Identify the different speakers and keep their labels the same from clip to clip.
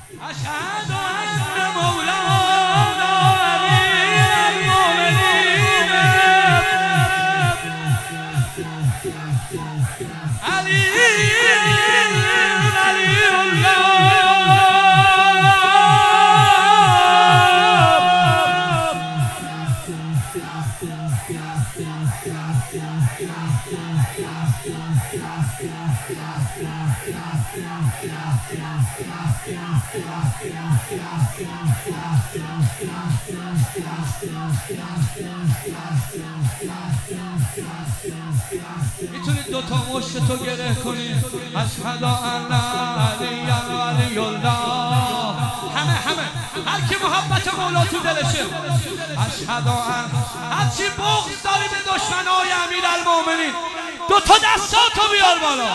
Speaker 1: أشهد أن مولانا أمير المؤمنين علي میتونید دوتا مشتتو گره کنید. اشهد ان علی علی الله. همه هر کی محبت مولا تو دلشه. اشهد ان هر چی بغض داری به دشمنای امیرالمومنین دوتا دستاتو بیار بالا.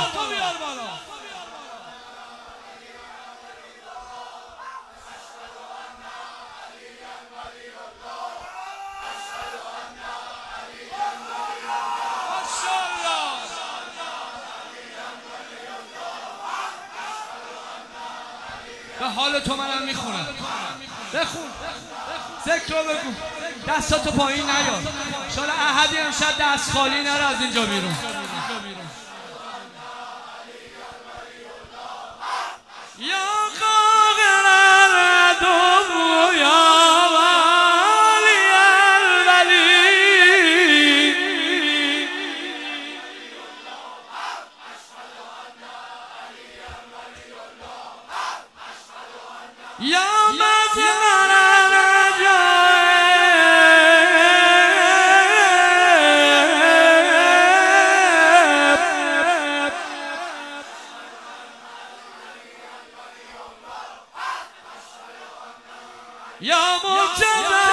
Speaker 1: به حال تو منم میخونم. بخون ذکر رو بگو. دستاتو پایین نیار. شاید احدی امشب دست خالی نره از اینجا بیرون. یا قاهر العدو یا ولی الولی یا مظهر یا مرتضی